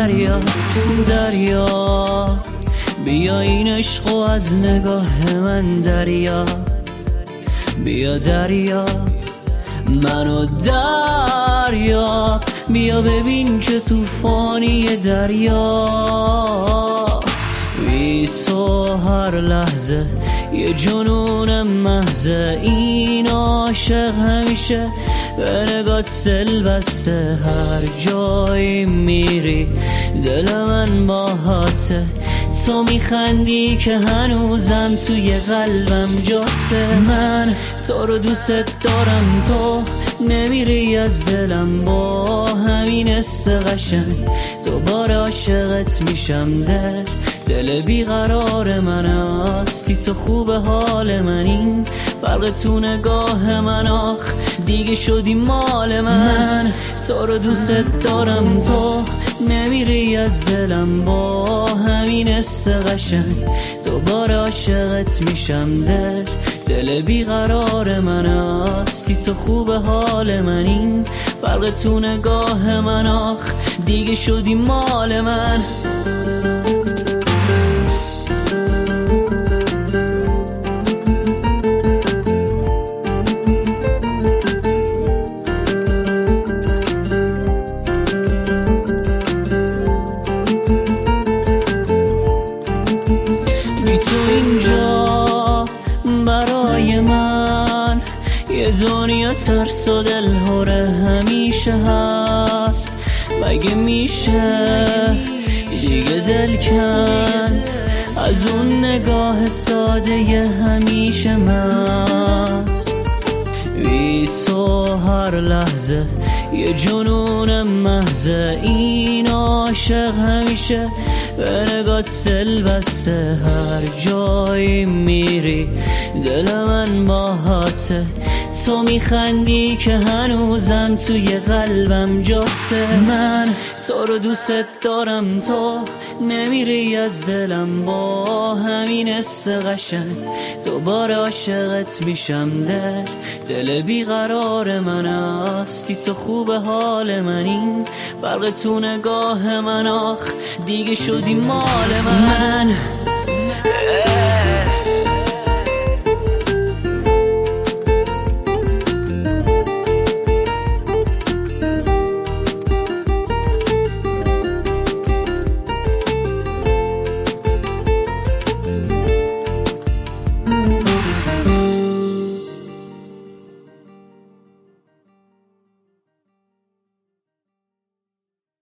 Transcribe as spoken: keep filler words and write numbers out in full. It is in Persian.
دریا دریا، بیا این عشقو از نگاه من دریا، بیا دریا منو دریا، بیا ببین چه طوفانی دریا. بی تو هر لحظه یه جنون محضه، این عاشق همیشه به نگات دل بسته، هر جایی میری دل من باهاته، تو میخندی که هنوزم توی قلبم جاته. من تو رو دوست دارم، تو نمیری از دلم، با همین حس قشنگ دوباره عاشقت میشم. دل دل بیقرار من هستی تو، خوب حال من، این فرق تو نگاه من، آخ دیگه شدی مال من. من تو رو دوست دارم، تو نمیری از دلم، با همین حس قشنگ دوباره عاشقت میشم. دل دل بیقرار من هستی تو، خوب حال من، این فرق تو نگاه من، آخ دیگه شدی مال من. برای من یه دنیا ترس و دلهوره همیشه هست، مگه میشه دیگه دل کند از اون نگاه ساده همیشه مست. بی تو هر لحظه یه جنون محضه، این عاشق همیشه به نگات دل بسته، هر جایی میری دل من باهاته، تو میخندی که هنوزم توی قلبم جاته. من تو رو دوست دارم، تو نمیری از دلم، با همین حس قشنگ دوباره عاشقت میشم. دل دل بیقرار من هستی تو، خوب حال من، این فرق تو نگاه من، آخ دیگه شدی مال من. من